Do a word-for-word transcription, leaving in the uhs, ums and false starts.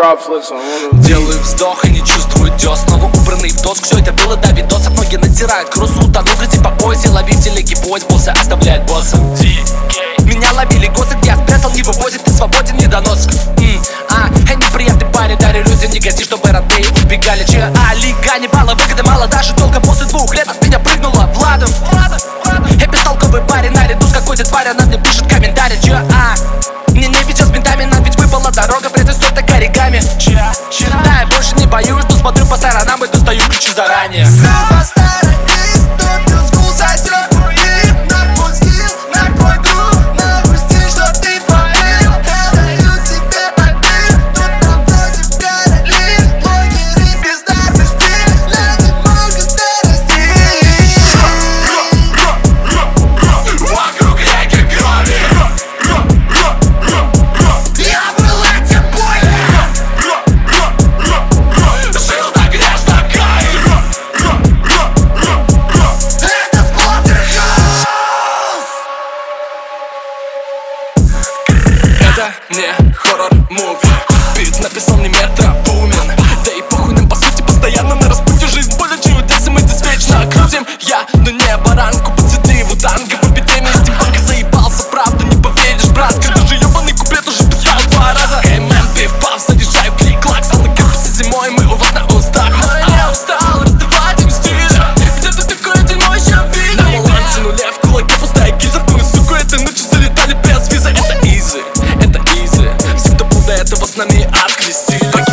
Делаю вздох и не чувствую дёс. Снова убранный в доск, все это было до видосов. Ноги натирают кросс, утону грязи по поясе. Лови в телеге поезд, босса оставляет босса. Меня ловили госы, где я спрятал, не вывозит, ты свободен, недонос. М, а, эй, неприятный парень, дарю людям негатив, чтобы родные убегали. Че, а, лига не балла, выгоды мало, даже долго после двух лет от меня прыгнула Владом. Я бестолковый парень, наряду с какой-то тварью, она мне пишет комментарий. Че, а, мне не вечер с ментами, нам ведь выпала дорога, придется стоит так оригами. Да, я больше не боюсь, но смотрю по сторонам и достаю ключи заранее. Это не хоррор-муви. Бит написал не Метро Бумин. Да и похуй нам по сути, постоянно на распутье. Жизнь более чудес, и мы здесь вечно крутим. Я, но не баранку, подсети его танго. В эпидемии стимпанка заебался, правда не поверишь, брат. Когда же ебаный куплет уже писал два раза. Эй, мэн, пив-пав, задержаю клик-клак. Стал на кампусе зимой, мы у вас на устах. Но я не устал раздавать им стиль. Где-то такое дерьмо еще видел. На балансе нуле, в кулаке пустая гильза. В твою суку этой ночью залетали без визы. Это изи, это изи. Все, кто был до этого с нами, открестили.